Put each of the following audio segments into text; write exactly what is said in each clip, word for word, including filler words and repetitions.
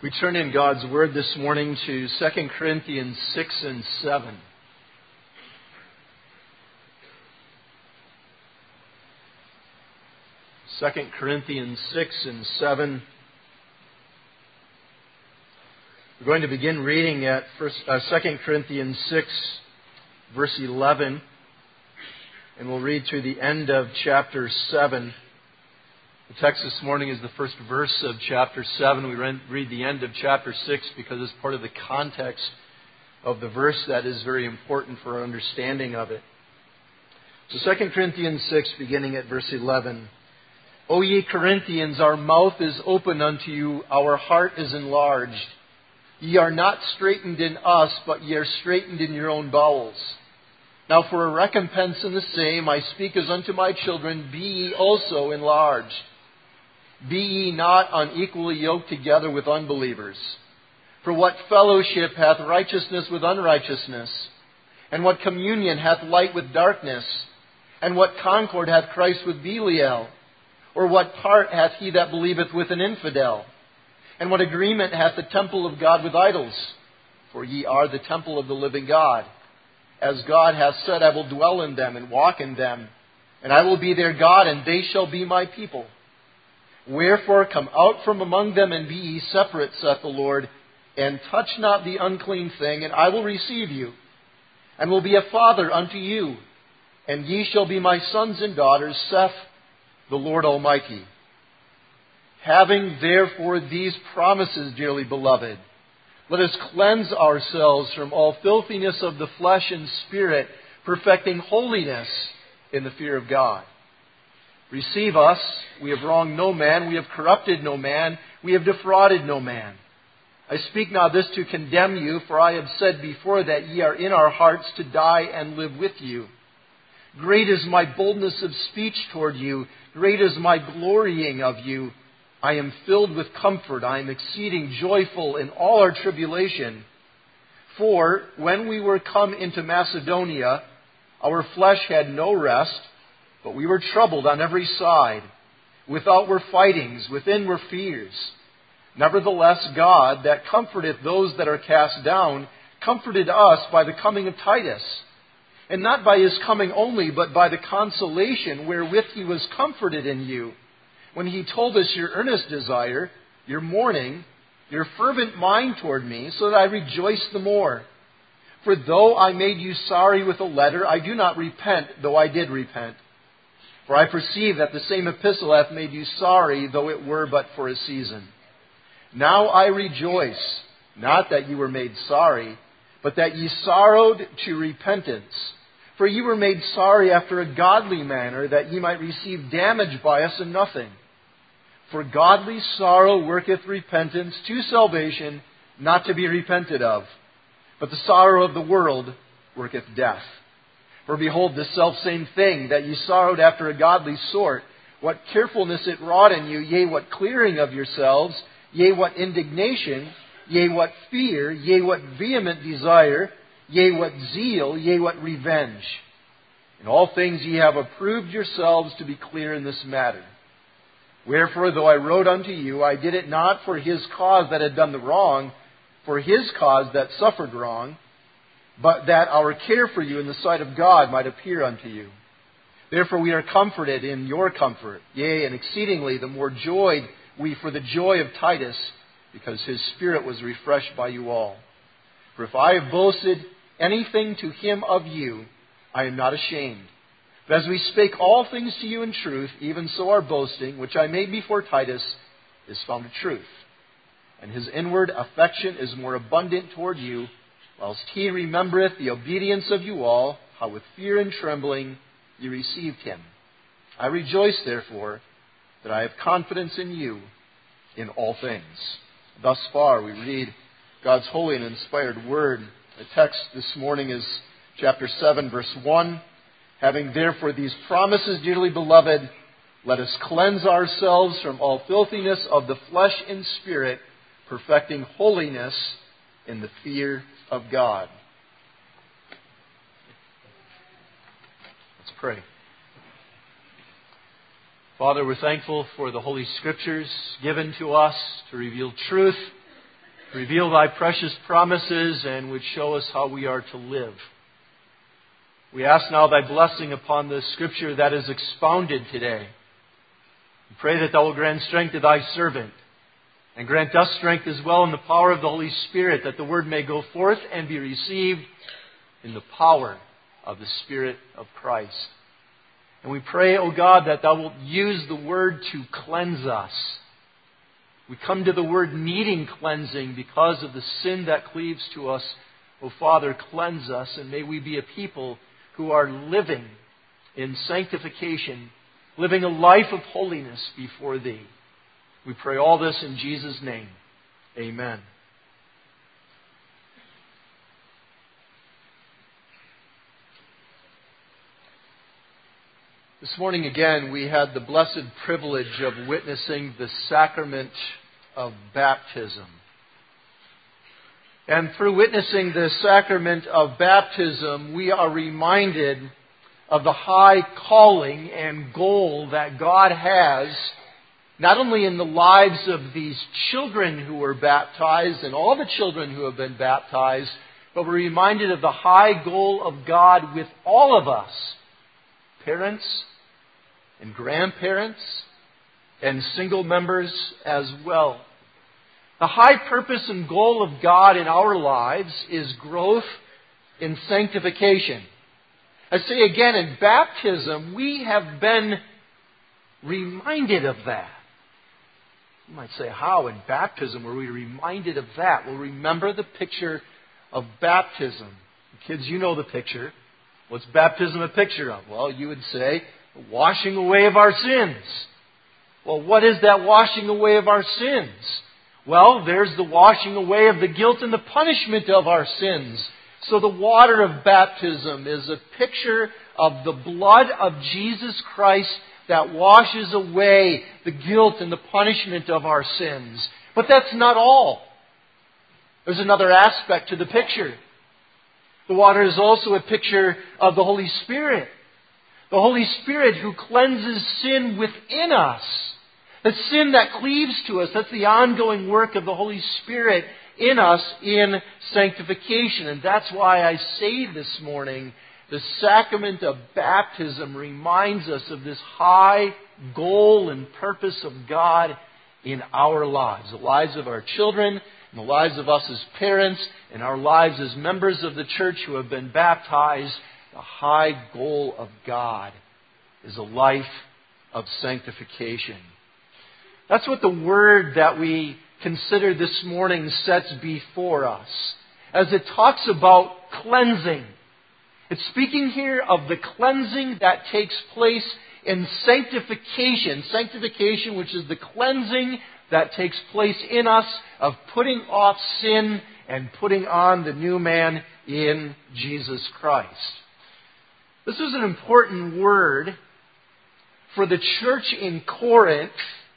We turn in God's Word this morning to Second Corinthians six and seven. Second Corinthians six and seven. We're going to begin reading at first, uh, Second Corinthians six, verse eleven, and we'll read through the end of chapter seven. The text this morning is the first verse of chapter seven. We read the end of chapter six because it's part of the context of the verse that is very important for our understanding of it. So Second Corinthians six, beginning at verse eleven. O ye Corinthians, our mouth is open unto you, our heart is enlarged. Ye are not straitened in us, but ye are straitened in your own bowels. Now for a recompense in the same, I speak as unto my children, be ye also enlarged. Be ye not unequally yoked together with unbelievers. For what fellowship hath righteousness with unrighteousness? And what communion hath light with darkness? And what concord hath Christ with Belial? Or what part hath he that believeth with an infidel? And what agreement hath the temple of God with idols? For ye are the temple of the living God. As God hath said, I will dwell in them and walk in them, and I will be their God, and they shall be my people. Wherefore come out from among them and be ye separate, saith the Lord, and touch not the unclean thing, and I will receive you, and will be a father unto you, and ye shall be my sons and daughters, saith the Lord Almighty. Having therefore these promises, dearly beloved, let us cleanse ourselves from all filthiness of the flesh and spirit, perfecting holiness in the fear of God. Receive us, we have wronged no man, we have corrupted no man, we have defrauded no man. I speak not this to condemn you, for I have said before that ye are in our hearts to die and live with you. Great is my boldness of speech toward you, great is my glorying of you. I am filled with comfort, I am exceeding joyful in all our tribulation. For when we were come into Macedonia, our flesh had no rest, but we were troubled on every side. Without were fightings, within were fears. Nevertheless, God, that comforteth those that are cast down, comforted us by the coming of Titus. And not by his coming only, but by the consolation wherewith he was comforted in you, when he told us your earnest desire, your mourning, your fervent mind toward me, so that I rejoice the more. For though I made you sorry with a letter, I do not repent, though I did repent. For I perceive that the same epistle hath made you sorry, though it were but for a season. Now I rejoice, not that you were made sorry, but that ye sorrowed to repentance. For ye were made sorry after a godly manner, that ye might receive damage by us and nothing. For godly sorrow worketh repentance to salvation, not to be repented of. But the sorrow of the world worketh death. For behold, the selfsame thing, that ye sorrowed after a godly sort, what carefulness it wrought in you, yea, what clearing of yourselves, yea, what indignation, yea, what fear, yea, what vehement desire, yea, what zeal, yea, what revenge. In all things ye have approved yourselves to be clear in this matter. Wherefore, though I wrote unto you, I did it not for his cause that had done the wrong, for his cause that suffered wrong, but that our care for you in the sight of God might appear unto you. Therefore we are comforted in your comfort, yea, and exceedingly the more joyed we for the joy of Titus, because his spirit was refreshed by you all. For if I have boasted anything to him of you, I am not ashamed. But as we spake all things to you in truth, even so our boasting, which I made before Titus, is found a truth. And his inward affection is more abundant toward you, whilst he remembereth the obedience of you all, how with fear and trembling ye received him. I rejoice, therefore, that I have confidence in you in all things. Thus far we read God's holy and inspired word. The text this morning is chapter seven, verse one. Having therefore these promises, dearly beloved, let us cleanse ourselves from all filthiness of the flesh and spirit, perfecting holiness in the fear of God. Let's pray. Father, we're thankful for the Holy Scriptures given to us to reveal truth Reveal Thy precious promises and would show us how we are to live. We ask now Thy blessing upon the Scripture that is expounded today. We pray that Thou will grant strength to Thy servant and grant us strength as well in the power of the Holy Spirit, that the Word may go forth and be received in the power of the Spirit of Christ. And we pray, O God, that Thou wilt use the Word to cleanse us. We come to the Word needing cleansing because of the sin that cleaves to us. O Father, cleanse us, and may we be a people who are living in sanctification, living a life of holiness before Thee. We pray all this in Jesus' name. Amen. This morning again, we had the blessed privilege of witnessing the sacrament of baptism. And through witnessing the sacrament of baptism, we are reminded of the high calling and goal that God has, not only in the lives of these children who were baptized and all the children who have been baptized, but we're reminded of the high goal of God with all of us, parents and grandparents and single members as well. The high purpose and goal of God in our lives is growth in sanctification. I say again, in baptism, we have been reminded of that. You might say, how in baptism were we reminded of that? Well, remember the picture of baptism. Kids, you know the picture. What's baptism a picture of? Well, you would say, the washing away of our sins. Well, what is that washing away of our sins? Well, there's the washing away of the guilt and the punishment of our sins. So the water of baptism is a picture of the blood of Jesus Christ that washes away the guilt and the punishment of our sins. But that's not all. There's another aspect to the picture. The water is also a picture of the Holy Spirit. The Holy Spirit who cleanses sin within us. The sin that cleaves to us. That's the ongoing work of the Holy Spirit in us in sanctification. And that's why I say this morning, the sacrament of baptism reminds us of this high goal and purpose of God in our lives. The lives of our children, and the lives of us as parents, and our lives as members of the church who have been baptized. The high goal of God is a life of sanctification. That's what the word that we consider this morning sets before us, as it talks about cleansing. It's speaking here of the cleansing that takes place in sanctification. Sanctification, which is the cleansing that takes place in us of putting off sin and putting on the new man in Jesus Christ. This is an important word for the church in Corinth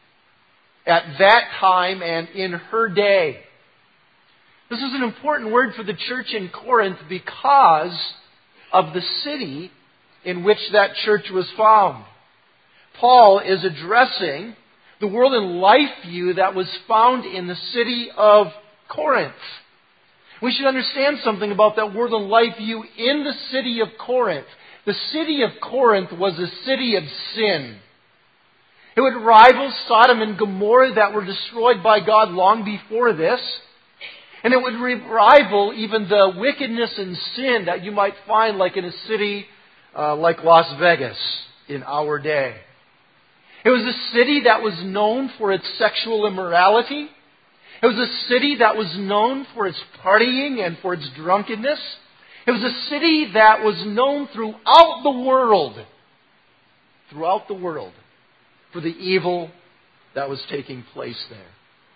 at that time and in her day. This is an important word for the church in Corinth because of the city in which that church was found. Paul is addressing the world and life view that was found in the city of Corinth. We should understand something about that world and life view in the city of Corinth. The city of Corinth was a city of sin. It would rival Sodom and Gomorrah that were destroyed by God long before this. And it would rival even the wickedness and sin that you might find like in a city uh, like Las Vegas in our day. It was a city that was known for its sexual immorality. It was a city that was known for its partying and for its drunkenness. It was a city that was known throughout the world, throughout the world, for the evil that was taking place there.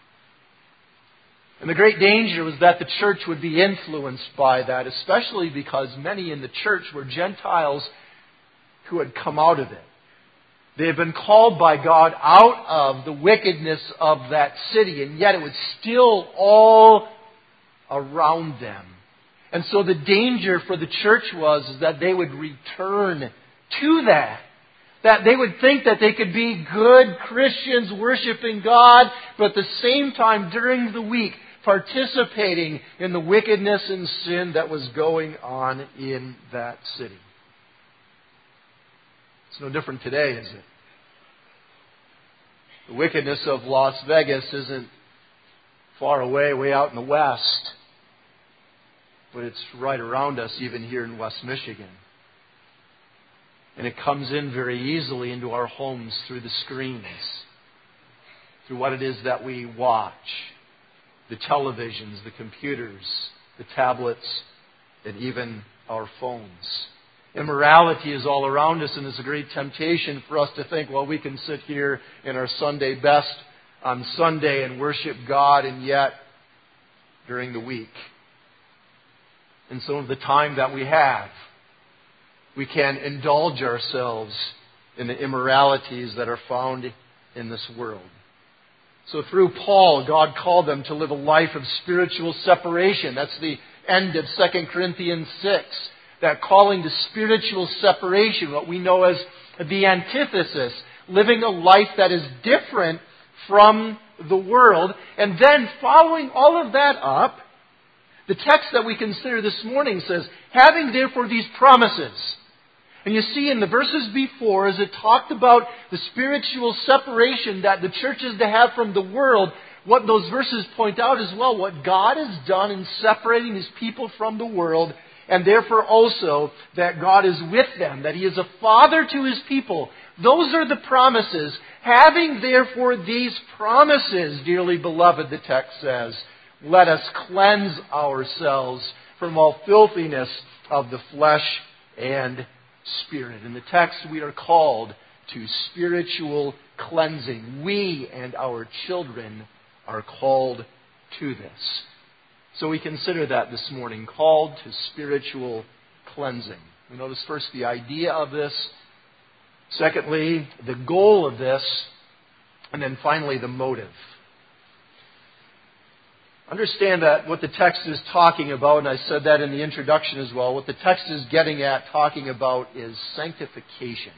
And the great danger was that the church would be influenced by that, especially because many in the church were Gentiles who had come out of it. They had been called by God out of the wickedness of that city, and yet it was still all around them. And so the danger for the church was is that they would return to that. That they would think that they could be good Christians worshiping God, but at the same time during the week participating in the wickedness and sin that was going on in that city. It's no different today, is it? The wickedness of Las Vegas isn't far away, way out in the west, but it's right around us, even here in West Michigan. And it comes in very easily into our homes through the screens, through what it is that we watch, the televisions, the computers, the tablets, and even our phones. Immorality is all around us, and it's a great temptation for us to think, well, we can sit here in our Sunday best on Sunday and worship God, and yet during the week, and some of the time that we have, we can indulge ourselves in the immoralities that are found in this world. So through Paul, God called them to live a life of spiritual separation. That's the end of Second Corinthians six. That calling to spiritual separation, what we know as the antithesis, living a life that is different from the world. And then following all of that up, the text that we consider this morning says, having therefore these promises. And you see in the verses before, as it talked about the spiritual separation that the church is to have from the world, what those verses point out as well, what God has done in separating His people from the world, and therefore also that God is with them, that He is a father to His people. Those are the promises. Having therefore these promises, dearly beloved, the text says, let us cleanse ourselves from all filthiness of the flesh and spirit. In the text, we are called to spiritual cleansing. We and our children are called to this. So we consider that this morning, called to spiritual cleansing. We notice first the idea of this, secondly, the goal of this, and then finally the motive. Understand that what the text is talking about, and I said that in the introduction as well, what the text is getting at, talking about, is sanctification.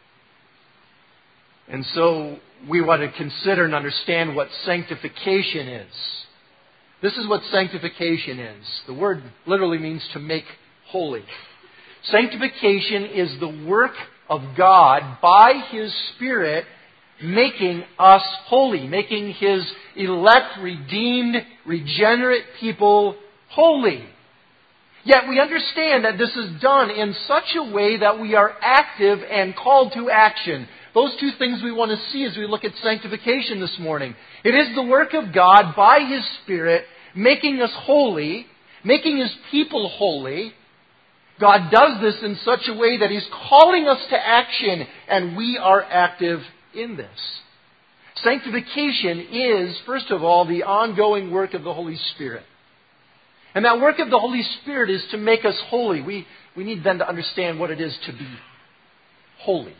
And so we want to consider and understand what sanctification is. This is what sanctification is. The word literally means to make holy. Sanctification is the work of God by His Spirit making us holy, making His elect, redeemed, regenerate people holy. Yet we understand that this is done in such a way that we are active and called to action. Those two things we want to see as we look at sanctification this morning. It is the work of God by His Spirit making us holy, making His people holy. God does this in such a way that He's calling us to action, and we are active in this. Sanctification is, first of all, the ongoing work of the Holy Spirit. And that work of the Holy Spirit is to make us holy. We, we need then to understand what it is to be holy.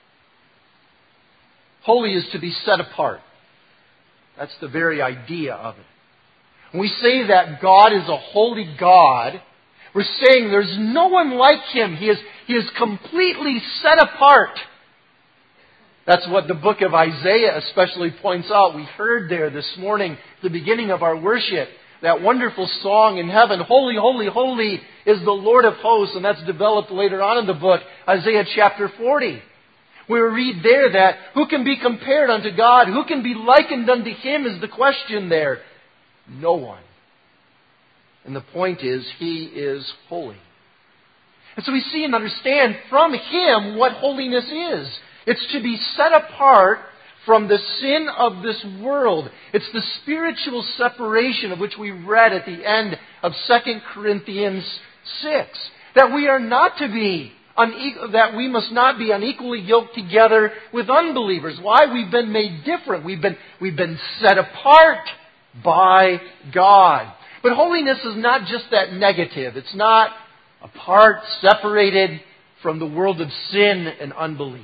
Holy is to be set apart. That's the very idea of it. When we say that God is a holy God, we're saying there's no one like Him. He is, he is completely set apart. That's what the book of Isaiah especially points out. We heard there this morning, the beginning of our worship, that wonderful song in heaven, Holy, Holy, Holy is the Lord of hosts. And that's developed later on in the book, Isaiah chapter forty. We read there that who can be compared unto God? Who can be likened unto Him is the question there. No one. And the point is, He is holy. And so we see and understand from Him what holiness is. It's to be set apart from the sin of this world. It's the spiritual separation of which we read at the end of Second Corinthians six. That we are not to be unequal, that we must not be unequally yoked together with unbelievers. Why? We've been made different. We've been, we've been set apart by God. But holiness is not just that negative. It's not apart, separated from the world of sin and unbelief.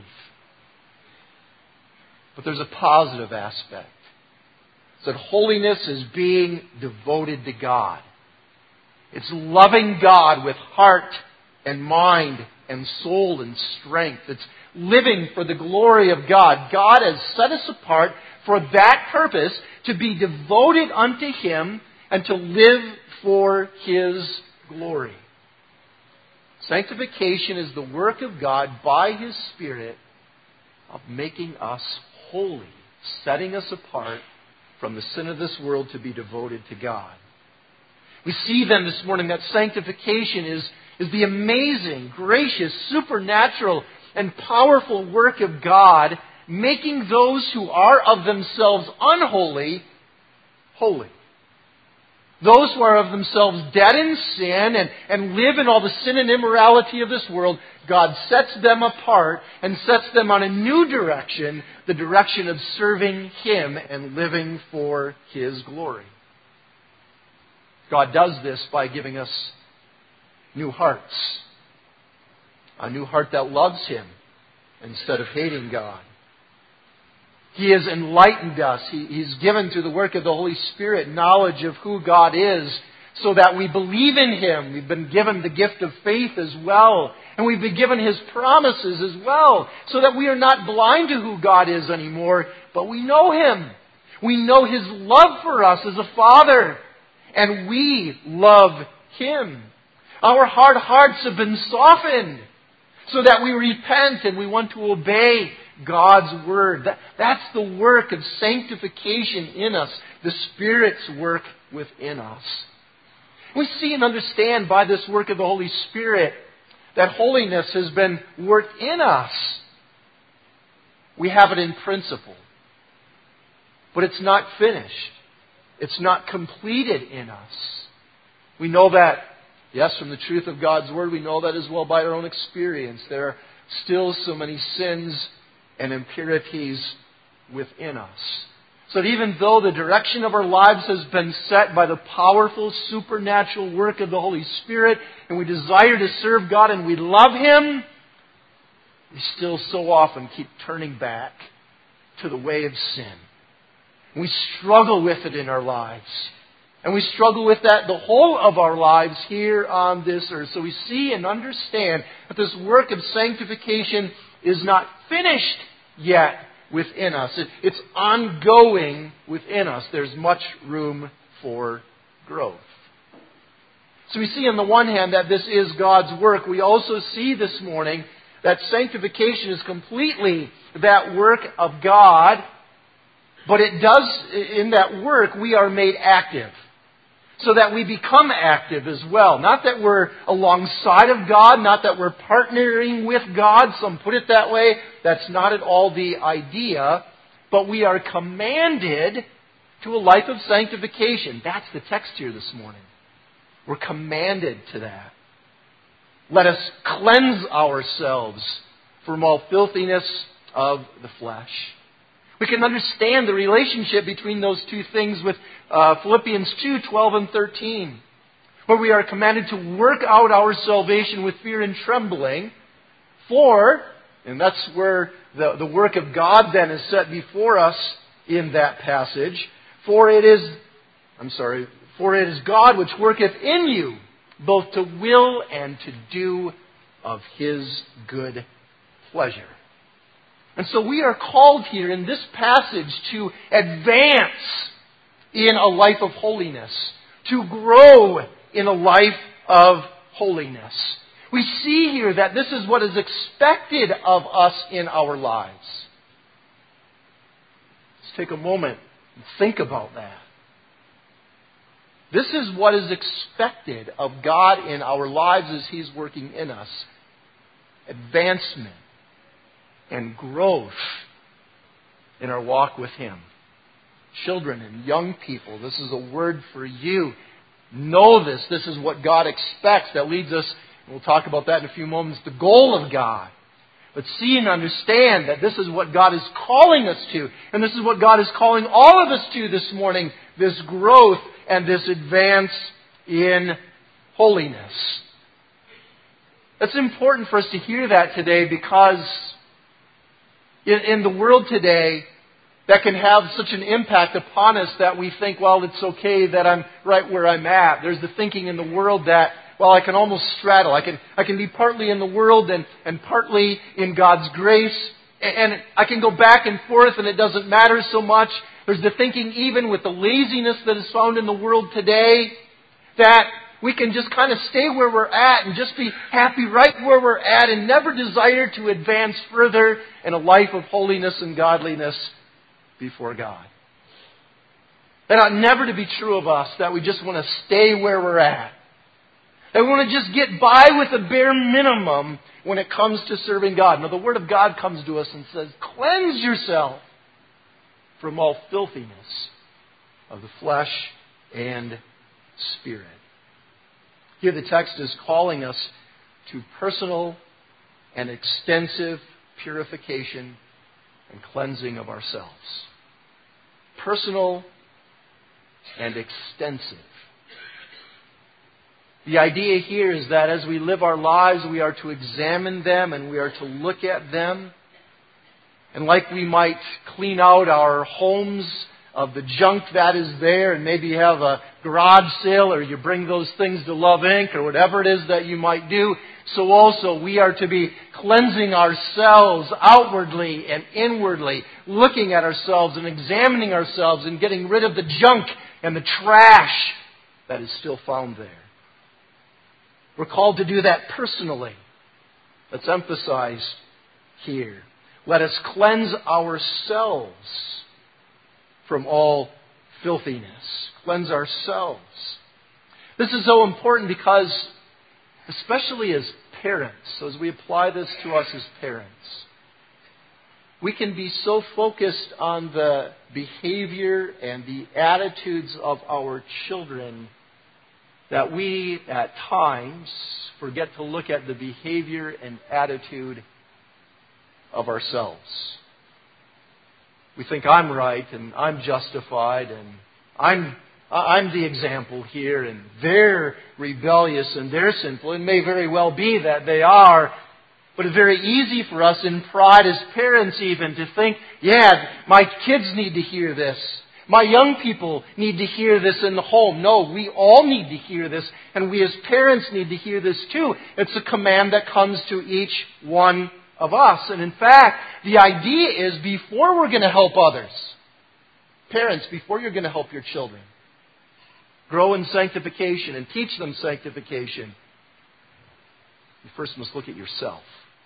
But there's a positive aspect. It's that holiness is being devoted to God. It's loving God with heart and mind and soul and strength. It's living for the glory of God. God has set us apart for that purpose, to be devoted unto Him and to live for His glory. Sanctification is the work of God by His Spirit of making us holy, setting us apart from the sin of this world to be devoted to God. We see then this morning that sanctification is, is the amazing, gracious, supernatural, and powerful work of God, making those who are of themselves unholy, holy. Those who are of themselves dead in sin and, and live in all the sin and immorality of this world, God sets them apart and sets them on a new direction, the direction of serving Him and living for His glory. God does this by giving us new hearts. A new heart that loves Him instead of hating God. He has enlightened us. He, he's given through the work of the Holy Spirit knowledge of who God is so that we believe in Him. We've been given the gift of faith as well. And we've been given His promises as well so that we are not blind to who God is anymore, but we know Him. We know His love for us as a Father. And we love Him. Our hard hearts have been softened so that we repent and we want to obey God's Word. That, that's the work of sanctification in us, the Spirit's work within us. We see and understand by this work of the Holy Spirit that holiness has been worked in us. We have it in principle. But it's not finished. It's not completed in us. We know that, yes, from the truth of God's Word, we know that as well by our own experience. There are still so many sins and impurities within us. So that even though the direction of our lives has been set by the powerful supernatural work of the Holy Spirit, and we desire to serve God and we love Him, we still so often keep turning back to the way of sin. We struggle with it in our lives. And we struggle with that the whole of our lives here on this earth. So we see and understand that this work of sanctification is not finished yet within us. It, it's ongoing within us. There's much room for growth. So we see on the one hand that this is God's work. We also see this morning that sanctification is completely that work of God. But it does, in that work, we are made active. So that we become active as well. Not that we're alongside of God, not that we're partnering with God. Some put it that way. That's not at all the idea. But we are commanded to a life of sanctification. That's the text here this morning. We're commanded to that. Let us cleanse ourselves from all filthiness of the flesh. We can understand the relationship between those two things with uh, Philippians two, twelve and thirteen, where we are commanded to work out our salvation with fear and trembling. For, and that's where the, the work of God then is set before us in that passage, for it is, I'm sorry, for it is God which worketh in you, both to will and to do of His good pleasure. And so we are called here in this passage to advance in a life of holiness, to grow in a life of holiness. We see here that this is what is expected of us in our lives. Let's take a moment and think about that. This is what is expected of God in our lives as He's working in us. Advancement and growth in our walk with Him. Children and young people, this is a word for you. Know this. This is what God expects. That leads us, we'll talk about that in a few moments, the goal of God. But see and understand that this is what God is calling us to. And this is what God is calling all of us to this morning. This growth and this advance in holiness. It's important for us to hear that today because In, in the world today, that can have such an impact upon us that we think, well, it's okay that I'm right where I'm at. There's the thinking in the world that, well, I can almost straddle. I can I can be partly in the world and, and partly in God's grace. And I can go back and forth and it doesn't matter so much. There's the thinking, even with the laziness that is found in the world today, that we can just kind of stay where we're at and just be happy right where we're at and never desire to advance further in a life of holiness and godliness before God. That ought never to be true of us, that we just want to stay where we're at. That we want to just get by with a bare minimum when it comes to serving God. Now, the Word of God comes to us and says, cleanse yourself from all filthiness of the flesh and spirit. Here the text is calling us to personal and extensive purification and cleansing of ourselves. Personal and extensive. The idea here is that as we live our lives, we are to examine them and we are to look at them. And like we might clean out our homes of the junk that is there and maybe have a garage sale or you bring those things to Love Incorporated or whatever it is that you might do, so also we are to be cleansing ourselves outwardly and inwardly, looking at ourselves and examining ourselves and getting rid of the junk and the trash that is still found there. We're called to do that personally. That's emphasized here. Let us cleanse ourselves from all filthiness. Cleanse ourselves. This is so important because, especially as parents, so as we apply this to us as parents, we can be so focused on the behavior and the attitudes of our children that we, at times, forget to look at the behavior and attitude of ourselves. We think I'm right and I'm justified and I'm I'm the example here and they're rebellious and they're sinful. It may very well be that they are, but it's very easy for us in pride as parents even to think, yeah, my kids need to hear this. My young people need to hear this in the home. No, we all need to hear this, and we as parents need to hear this too. It's a command that comes to each one of us. And in fact, the idea is before we're going to help others, parents, before you're going to help your children grow in sanctification and teach them sanctification, you first must look at yourself.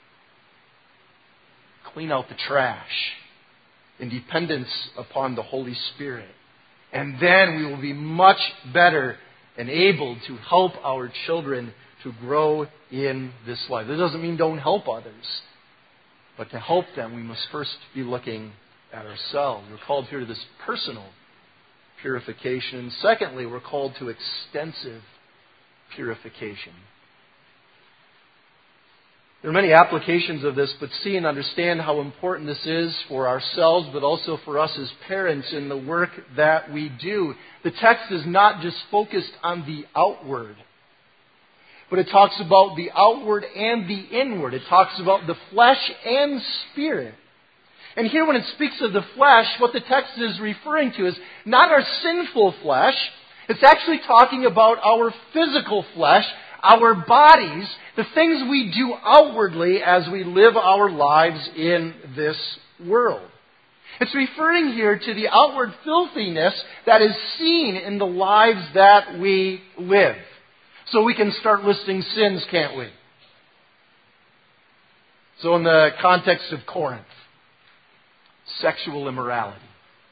Clean out the trash in dependence upon the Holy Spirit. And then we will be much better and able to help our children to grow in this life. That doesn't mean don't help others. But to help them, we must first be looking at ourselves. We're called here to this personal purification. And secondly, we're called to extensive purification. There are many applications of this, but see and understand how important this is for ourselves, but also for us as parents in the work that we do. The text is not just focused on the outward, but it talks about the outward and the inward. It talks about the flesh and spirit. And here when it speaks of the flesh, what the text is referring to is not our sinful flesh. It's actually talking about our physical flesh, our bodies, the things we do outwardly as we live our lives in this world. It's referring here to the outward filthiness that is seen in the lives that we live. So we can start listing sins, can't we? So in the context of Corinth, sexual immorality,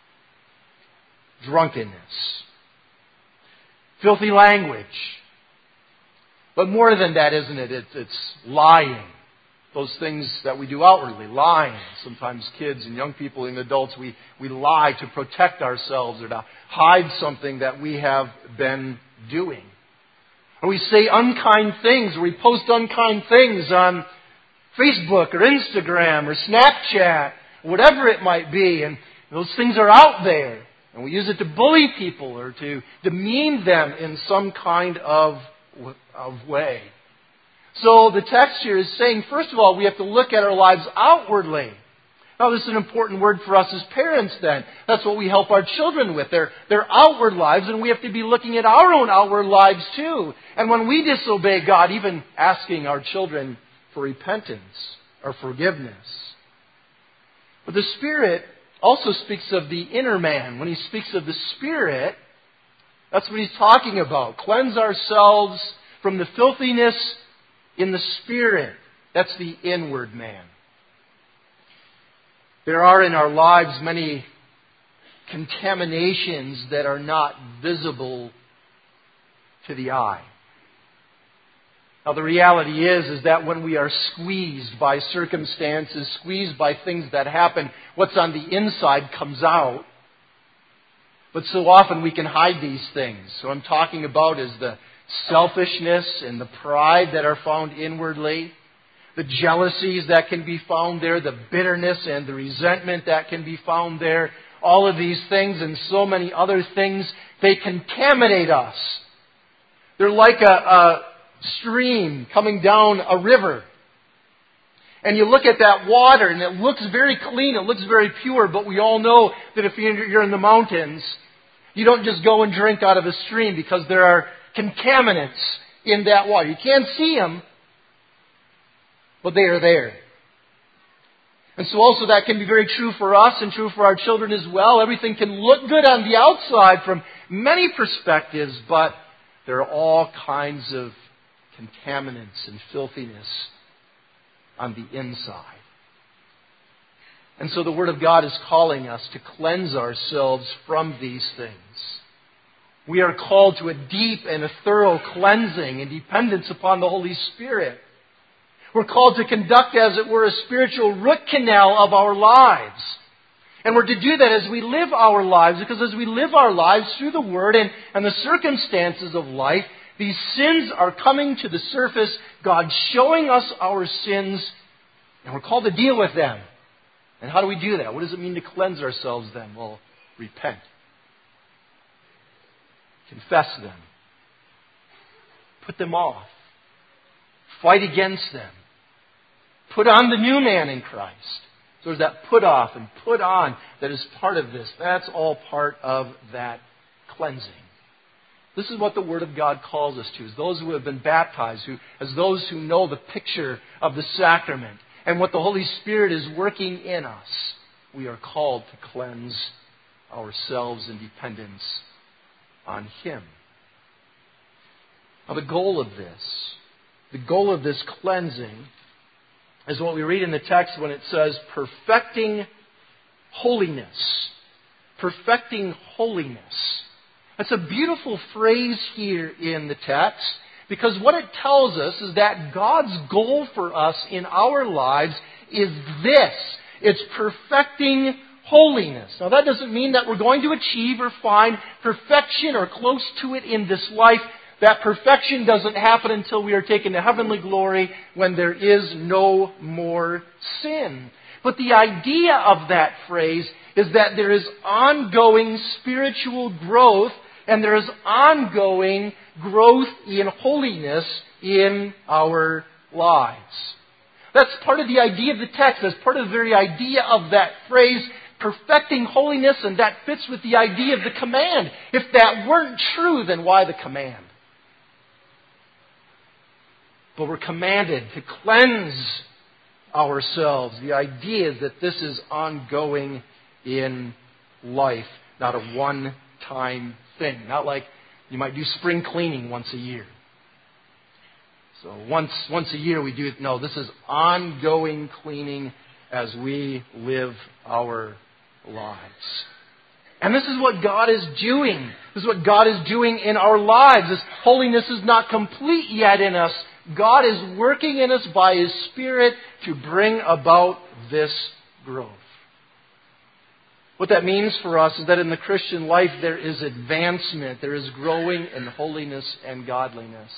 drunkenness, filthy language. But more than that, isn't it? It's, it's lying. Those things that we do outwardly. Lying. Sometimes kids and young people and adults, we, we lie to protect ourselves or to hide something that we have been doing. Or we say unkind things, or we post unkind things on Facebook or Instagram or Snapchat, whatever it might be. And those things are out there. And we use it to bully people or to demean them in some kind of of way. So the text here is saying, first of all, we have to look at our lives outwardly. Now, this is an important word for us as parents then. That's what we help our children with, their, their outward lives, and we have to be looking at our own outward lives too. And when we disobey God, even asking our children for repentance or forgiveness. But the Spirit also speaks of the inner man. When he speaks of the Spirit, that's what he's talking about. Cleanse ourselves from the filthiness in the Spirit. That's the inward man. There are in our lives many contaminations that are not visible to the eye. Now the reality is, is that when we are squeezed by circumstances, squeezed by things that happen, what's on the inside comes out. But so often we can hide these things. So I'm talking about is the selfishness and the pride that are found inwardly, the jealousies that can be found there, the bitterness and the resentment that can be found there. All of these things and so many other things, they contaminate us. They're like a, a stream coming down a river. And you look at that water and it looks very clean, it looks very pure, but we all know that if you're in the mountains, you don't just go and drink out of a stream because there are contaminants in that water. You can't see them, but they are there. And so also that can be very true for us and true for our children as well. Everything can look good on the outside from many perspectives, but there are all kinds of contaminants and filthiness on the inside. And so the Word of God is calling us to cleanse ourselves from these things. We are called to a deep and a thorough cleansing and dependence upon the Holy Spirit. We're called to conduct, as it were, a spiritual root canal of our lives. And we're to do that as we live our lives, because as we live our lives through the Word and, and the circumstances of life, these sins are coming to the surface, God showing us our sins, and we're called to deal with them. And how do we do that? What does it mean to cleanse ourselves then? Well, repent. Confess them. Put them off. Fight against them. Put on the new man in Christ. So there's that put off and put on that is part of this. That's all part of that cleansing. This is what the Word of God calls us to, as those who have been baptized, who, as those who know the picture of the sacrament and what the Holy Spirit is working in us. We are called to cleanse ourselves in dependence on Him. Now the goal of this, the goal of this cleansing is what we read in the text when it says, perfecting holiness. Perfecting holiness. That's a beautiful phrase here in the text, because what it tells us is that God's goal for us in our lives is this. It's perfecting holiness. Now that doesn't mean that we're going to achieve or find perfection or close to it in this life. That perfection doesn't happen until we are taken to heavenly glory when there is no more sin. But the idea of that phrase is that there is ongoing spiritual growth and there is ongoing growth in holiness in our lives. That's part of the idea of the text. That's part of the very idea of that phrase, perfecting holiness, and that fits with the idea of the command. If that weren't true, then why the command? But we're commanded to cleanse ourselves. The idea is that this is ongoing in life, not a one-time thing. Not like you might do spring cleaning once a year. So once once a year we do it. No, this is ongoing cleaning as we live our lives. And this is what God is doing. This is what God is doing in our lives. This holiness is not complete yet in us. God is working in us by His Spirit to bring about this growth. What that means for us is that in the Christian life there is advancement. There is growing in holiness and godliness.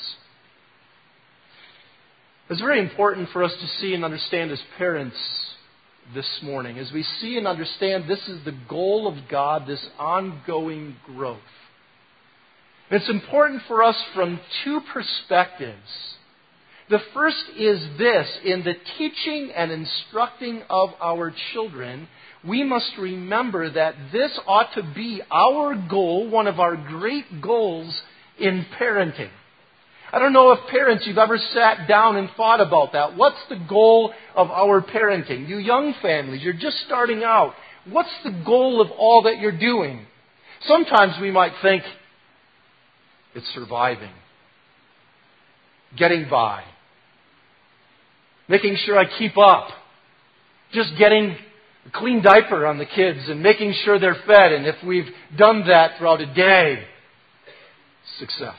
It's very important for us to see and understand as parents this morning. As we see and understand this is the goal of God, this ongoing growth. And it's important for us from two perspectives. The first is this: in the teaching and instructing of our children, we must remember that this ought to be our goal, one of our great goals in parenting. I don't know if parents, you've ever sat down and thought about that. What's the goal of our parenting? You young families, you're just starting out. What's the goal of all that you're doing? Sometimes we might think it's surviving, getting by, making sure I keep up, just getting a clean diaper on the kids and making sure they're fed. And if we've done that throughout a day, success.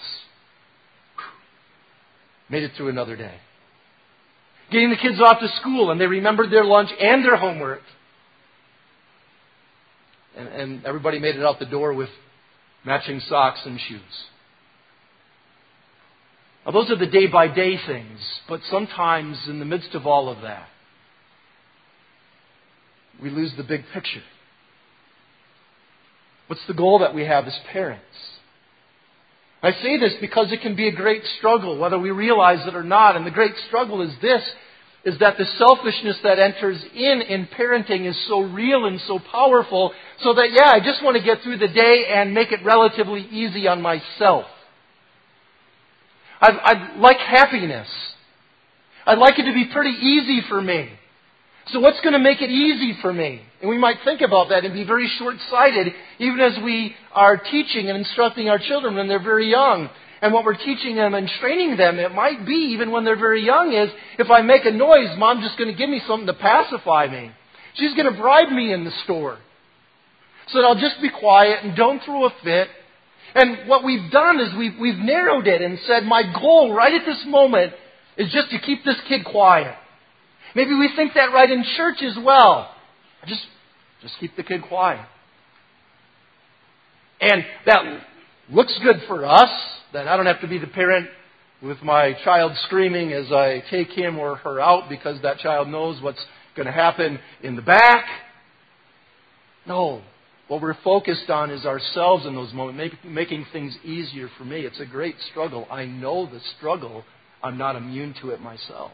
Made it through another day. Getting the kids off to school and they remembered their lunch and their homework. And, and everybody made it out the door with matching socks and shoes. Now, those are the day-by-day things, but sometimes in the midst of all of that, we lose the big picture. What's the goal that we have as parents? I say this because it can be a great struggle, whether we realize it or not. And the great struggle is this, is that the selfishness that enters in in parenting is so real and so powerful, so that, yeah, I just want to get through the day and make it relatively easy on myself. I'd, I'd like happiness. I'd like it to be pretty easy for me. So what's going to make it easy for me? And we might think about that and be very short-sighted, even as we are teaching and instructing our children when they're very young. And what we're teaching them and training them, it might be, even when they're very young, is if I make a noise, Mom's just going to give me something to pacify me. She's going to bribe me in the store. So that I'll just be quiet and don't throw a fit. And what we've done is we've, we've narrowed it and said, my goal right at this moment is just to keep this kid quiet. Maybe we think that right in church as well. Just, just keep the kid quiet. And that looks good for us, that I don't have to be the parent with my child screaming as I take him or her out because that child knows what's going to happen in the back. No. What we're focused on is ourselves in those moments, making things easier for me. It's a great struggle. I know the struggle. I'm not immune to it myself.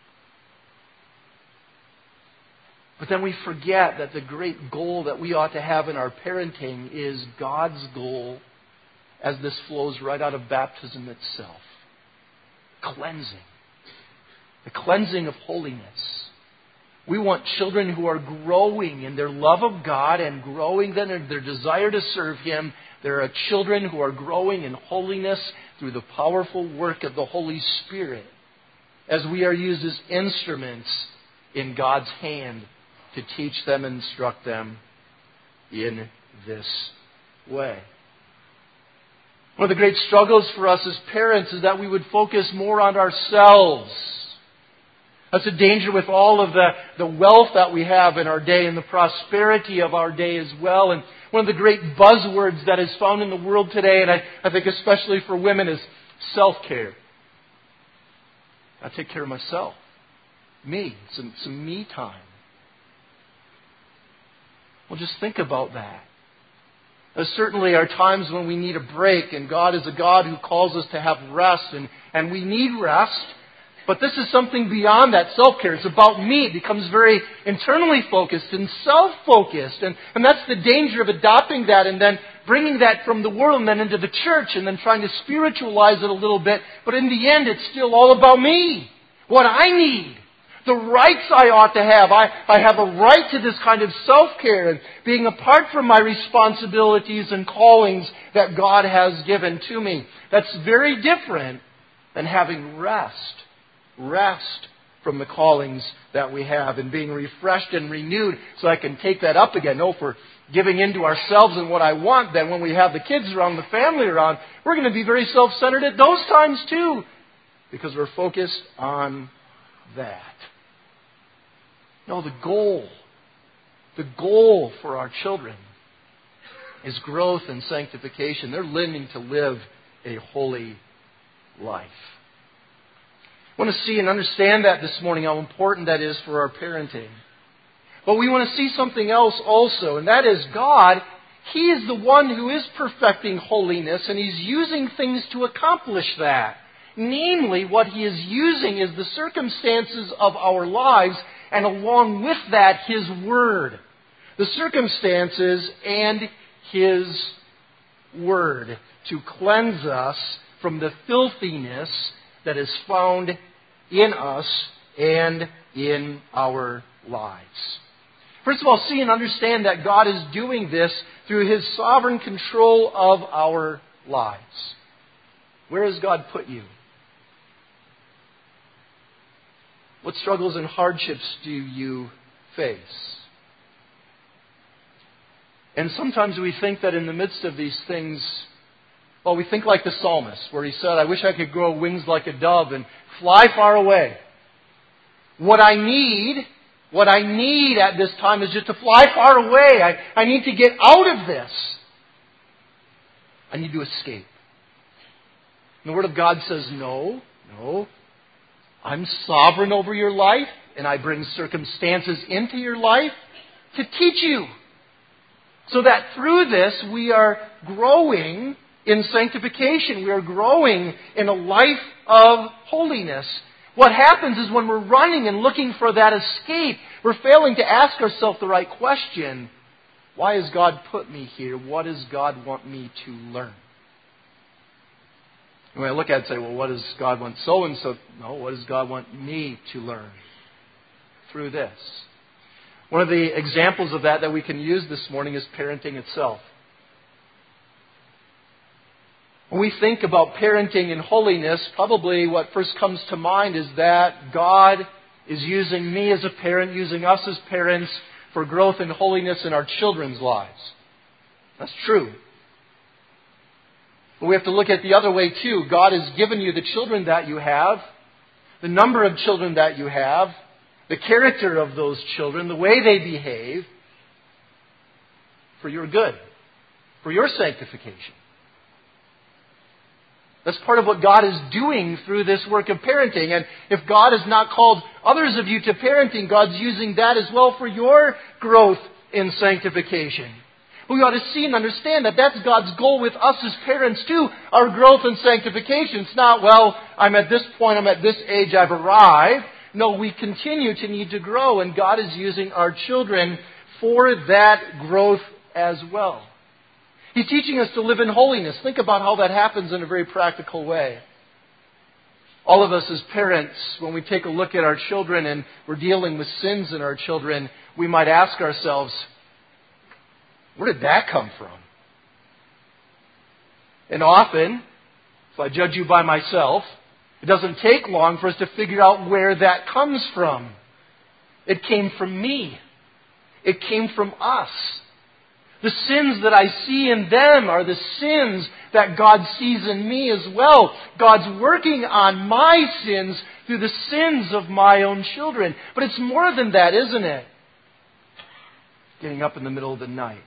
But then we forget that the great goal that we ought to have in our parenting is God's goal, as this flows right out of baptism itself. Cleansing. The cleansing of holiness. We want children who are growing in their love of God and growing then in their desire to serve Him. There are children who are growing in holiness through the powerful work of the Holy Spirit, as we are used as instruments in God's hand to teach them and instruct them in this way. One of the great struggles for us as parents is that we would focus more on ourselves. That's a danger with all of the, the wealth that we have in our day and the prosperity of our day as well. And one of the great buzzwords that is found in the world today, and I, I think especially for women, is self-care. I take care of myself. Me. Some, some me time. Well, just think about that. There certainly are times when we need a break, and God is a God who calls us to have rest, and, and we need rest. But this is something beyond that self-care. It's about me. It becomes very internally focused and self-focused. And, and that's the danger of adopting that and then bringing that from the world and then into the church and then trying to spiritualize it a little bit. But in the end, it's still all about me. What I need. The rights I ought to have. I, I have a right to this kind of self-care and being apart from my responsibilities and callings that God has given to me. That's very different than having rest. Rest from the callings that we have and being refreshed and renewed so I can take that up again. No, for giving in to ourselves and what I want, then when we have the kids around, the family around, we're going to be very self-centered at those times too, because we're focused on that. No, the goal, the goal for our children is growth and sanctification. They're learning to live a holy life. I want to see and understand that this morning, how important that is for our parenting. But we want to see something else also, and that is God. He is the one who is perfecting holiness, and He's using things to accomplish that. Namely, what He is using is the circumstances of our lives, and along with that, His Word. The circumstances and His Word to cleanse us from the filthiness that is found in us and in our lives. First of all, see and understand that God is doing this through His sovereign control of our lives. Where has God put you? What struggles and hardships do you face? And sometimes we think that in the midst of these things, well, we think like the psalmist, where he said, I wish I could grow wings like a dove and fly far away. What I need, what I need at this time is just to fly far away. I, I need to get out of this. I need to escape. And the Word of God says, no, no. I'm sovereign over your life, and I bring circumstances into your life to teach you. So that through this, we are growing in sanctification. We are growing in a life of holiness. What happens is when we're running and looking for that escape, we're failing to ask ourselves the right question. Why has God put me here? What does God want me to learn? And when I look at it and say, well, what does God want so-and-so? No, what does God want me to learn through this? One of the examples of that that we can use this morning is parenting itself. When we think about parenting and holiness, probably what first comes to mind is that God is using me as a parent, using us as parents for growth and holiness in our children's lives. That's true. But we have to look at the other way too. God has given you the children that you have, the number of children that you have, the character of those children, the way they behave, for your good, for your sanctification. That's part of what God is doing through this work of parenting. And if God has not called others of you to parenting, God's using that as well for your growth in sanctification. We ought to see and understand that that's God's goal with us as parents too, our growth in sanctification. It's not, well, I'm at this point, I'm at this age, I've arrived. No, we continue to need to grow, and God is using our children for that growth as well. He's teaching us to live in holiness. Think about how that happens in a very practical way. All of us as parents, when we take a look at our children and we're dealing with sins in our children, we might ask ourselves, where did that come from? And often, if I judge you by myself, it doesn't take long for us to figure out where that comes from. It came from me. It came from us. The sins that I see in them are the sins that God sees in me as well. God's working on my sins through the sins of my own children. But it's more than that, isn't it? Getting up in the middle of the night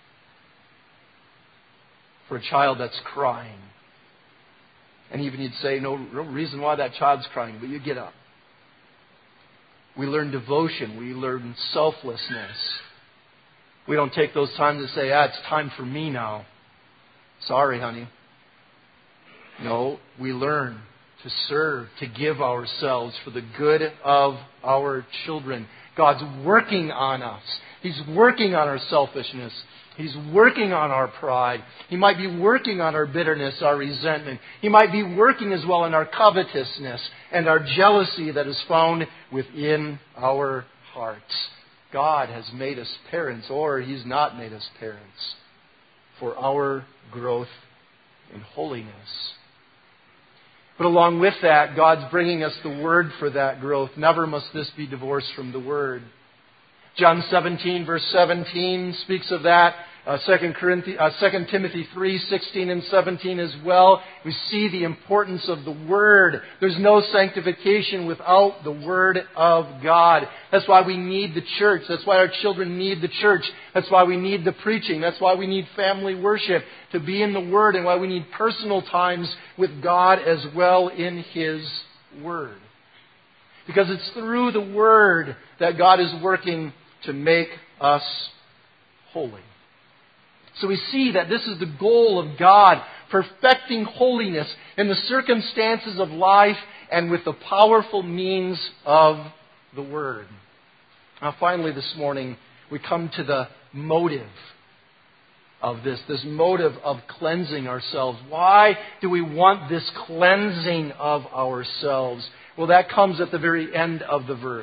for a child that's crying. And even you'd say, no, no reason why that child's crying, but you get up. We learn devotion. We learn selflessness. We don't take those times to say, ah, it's time for me now. Sorry, honey. No, we learn to serve, to give ourselves for the good of our children. God's working on us. He's working on our selfishness. He's working on our pride. He might be working on our bitterness, our resentment. He might be working as well on our covetousness and our jealousy that is found within our hearts. God has made us parents, or He's not made us parents, for our growth in holiness. But along with that, God's bringing us the Word for that growth. Never must this be divorced from the Word. John seventeen, verse seventeen speaks of that. Uh, Second Corinthians, uh, Second Timothy three, sixteen and seventeen as well. We see the importance of the Word. There's no sanctification without the Word of God. That's why we need the church. That's why our children need the church. That's why we need the preaching. That's why we need family worship, to be in the Word, and why we need personal times with God as well in His Word. Because it's through the Word that God is working to make us holy. So we see that this is the goal of God, perfecting holiness in the circumstances of life and with the powerful means of the Word. Now finally this morning, we come to the motive of this, this motive of cleansing ourselves. Why do we want this cleansing of ourselves? Well, that comes at the very end of the verse.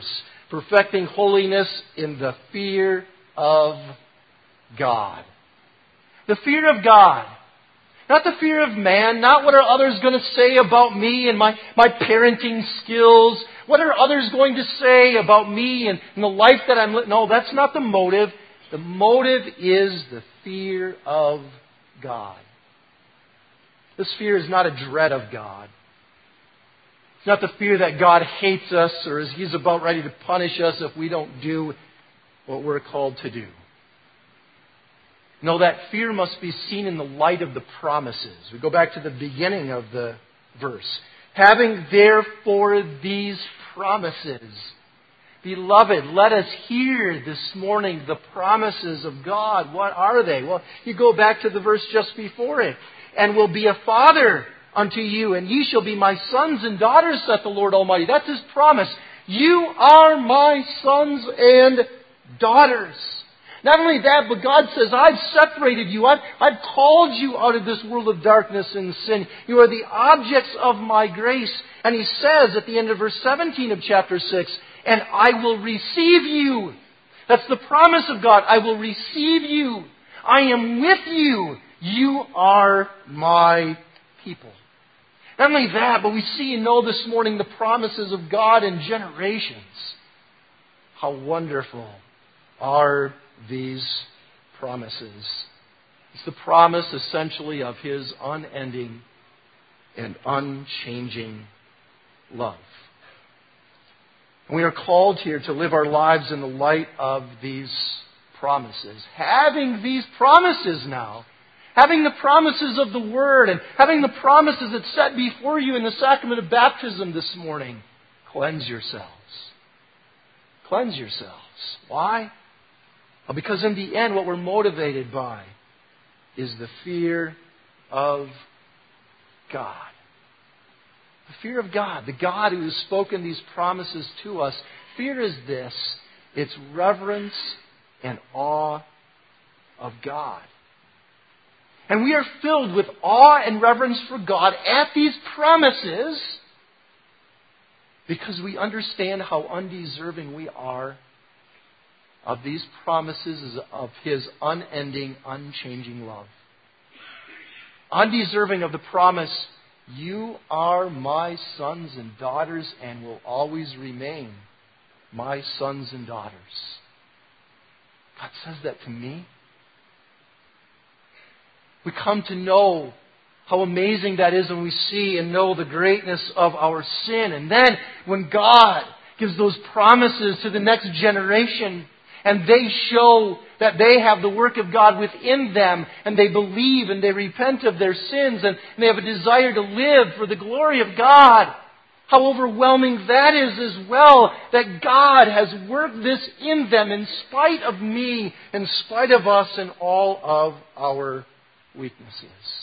perfecting holiness in the fear of God. The fear of God. Not the fear of man, not what are others going to say about me and my, my parenting skills. What are others going to say about me and, and the life that I'm living? No, that's not the motive. The motive is the fear of God. This fear is not a dread of God. It's not the fear that God hates us or is He's about ready to punish us if we don't do what we're called to do. No, that fear must be seen in the light of the promises. We go back to the beginning of the verse. Having therefore these promises. Beloved, let us hear this morning the promises of God. What are they? Well, you go back to the verse just before it. And will be a father unto you, and ye shall be my sons and daughters, saith the Lord Almighty. That's His promise. You are my sons and daughters. Not only that, but God says, I've separated you. I've, I've called you out of this world of darkness and sin. You are the objects of my grace. And He says at the end of verse seventeen of chapter six, and I will receive you. That's the promise of God. I will receive you. I am with you. You are my people. Not only that, but we see and know this morning the promises of God in generations. How wonderful are these promises. It's the promise essentially of His unending and unchanging love. And we are called here to live our lives in the light of these promises. Having these promises now, having the promises of the Word and having the promises that's set before you in the sacrament of baptism this morning, cleanse yourselves. Cleanse yourselves. Why? Well, because in the end, what we're motivated by is the fear of God. The fear of God. The God who has spoken these promises to us. Fear is this. It's reverence and awe of God. And we are filled with awe and reverence for God at these promises because we understand how undeserving we are of these promises of His unending, unchanging love. Undeserving of the promise, you are my sons and daughters and will always remain my sons and daughters. God says that to me. We come to know how amazing that is when we see and know the greatness of our sin. And then when God gives those promises to the next generation and they show that they have the work of God within them and they believe and they repent of their sins and they have a desire to live for the glory of God, how overwhelming that is as well, that God has worked this in them in spite of me, in spite of us and all of our weaknesses.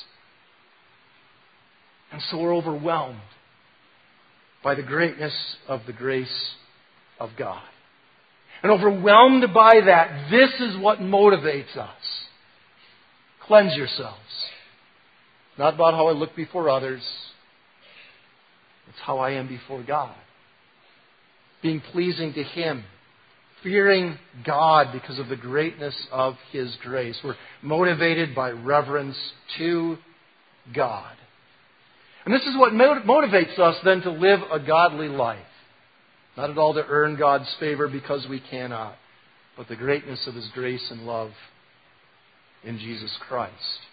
And so we're overwhelmed by the greatness of the grace of God. And overwhelmed by that, this is what motivates us. Cleanse yourselves. Not about how I look before others. It's how I am before God. Being pleasing to Him. Fearing God because of the greatness of His grace. We're motivated by reverence to God. And this is what motivates us then to live a godly life. Not at all to earn God's favor because we cannot, but the greatness of His grace and love in Jesus Christ.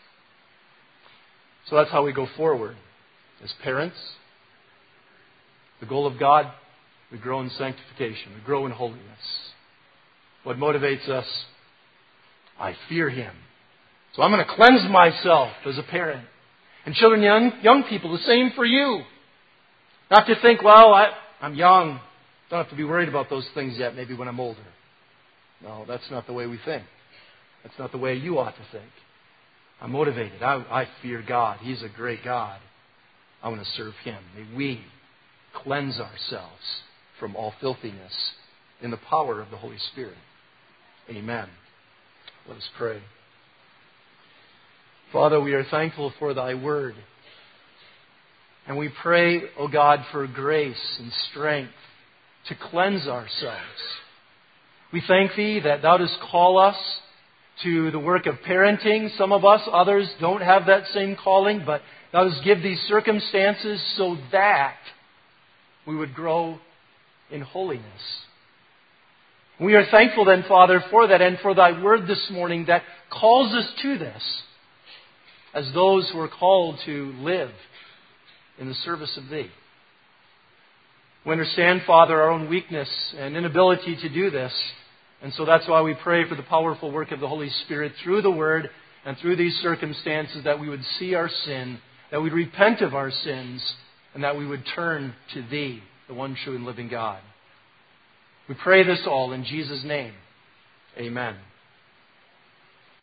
So that's how we go forward. As parents, the goal of God, we grow in sanctification. We grow in holiness. What motivates us? I fear Him. So I'm going to cleanse myself as a parent. And children, young, young people, the same for you. Not to think, well, I, I'm young. Don't have to be worried about those things yet, maybe when I'm older. No, that's not the way we think. That's not the way you ought to think. I'm motivated. I, I fear God. He's a great God. I want to serve Him. May we cleanse ourselves from all filthiness in the power of the Holy Spirit. Amen. Let us pray. Father, we are thankful for Thy Word. And we pray, O God, for grace and strength to cleanse ourselves. We thank Thee that Thou dost call us to the work of parenting. Some of us, others don't have that same calling, but Thou dost give these circumstances so that we would grow in holiness. We are thankful then, Father, for that and for Thy word this morning that calls us to this as those who are called to live in the service of Thee. We understand, Father, our own weakness and inability to do this. And so that's why we pray for the powerful work of the Holy Spirit through the Word and through these circumstances, that we would see our sin, that we'd repent of our sins, and that we would turn to Thee, the one true and living God. We pray this all in Jesus' name. Amen.